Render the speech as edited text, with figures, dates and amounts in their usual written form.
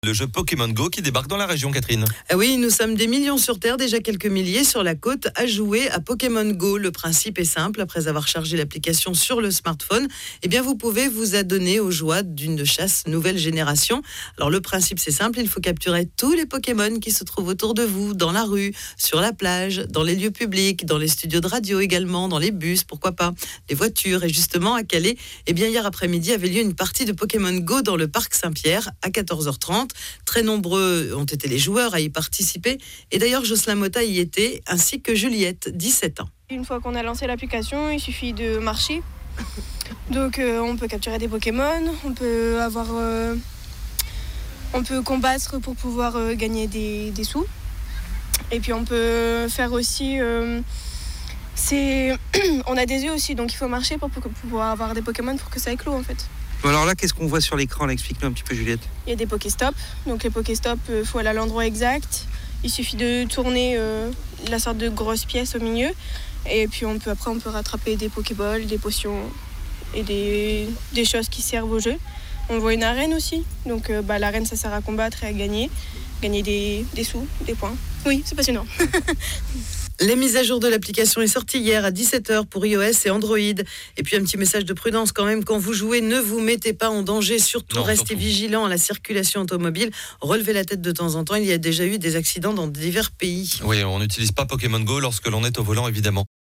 Le jeu Pokémon Go qui débarque dans la région, Catherine. Ah oui, nous sommes des millions sur Terre, déjà quelques milliers sur la côte, à jouer à Pokémon Go. Le principe est simple, après avoir chargé l'application sur le smartphone, vous pouvez vous adonner aux joies d'une chasse nouvelle génération. Alors le principe c'est simple, il faut capturer tous les Pokémon qui se trouvent autour de vous, dans la rue, sur la plage, dans les lieux publics, dans les studios de radio également, dans les bus, pourquoi pas, les voitures. Et justement à Calais, hier après-midi avait lieu une partie de Pokémon Go dans le parc Saint-Pierre à 14h30. Très nombreux ont été les joueurs à y participer. Et d'ailleurs, Jocelyn Motta y était, ainsi que Juliette, 17 ans. Une fois qu'on a lancé l'application, il suffit de marcher. Donc on peut capturer des Pokémon, on peut combattre pour pouvoir gagner des sous. Et puis on peut faire aussi... on a des yeux aussi, donc il faut marcher pour pouvoir avoir des Pokémon pour que ça éclose en fait. Bon alors là, qu'est-ce qu'on voit sur l'écran là? Explique-nous un petit peu, Juliette. Il y a des Pokéstops. Donc les Pokéstops, il faut aller à l'endroit exact. Il suffit de tourner la sorte de grosse pièce au milieu. Et puis après, on peut rattraper des Pokéballs, des potions et des choses qui servent au jeu. On voit une arène aussi. Donc l'arène, ça sert à combattre et à gagner. Gagner des sous, des points. Oui, c'est passionnant. Les mises à jour de l'application est sortie hier à 17h pour iOS et Android. Et puis un petit message de prudence quand même, quand vous jouez, ne vous mettez pas en danger, surtout restez vigilant à la circulation automobile, relevez la tête de temps en temps, il y a déjà eu des accidents dans divers pays. Oui, on n'utilise pas Pokémon Go lorsque l'on est au volant évidemment.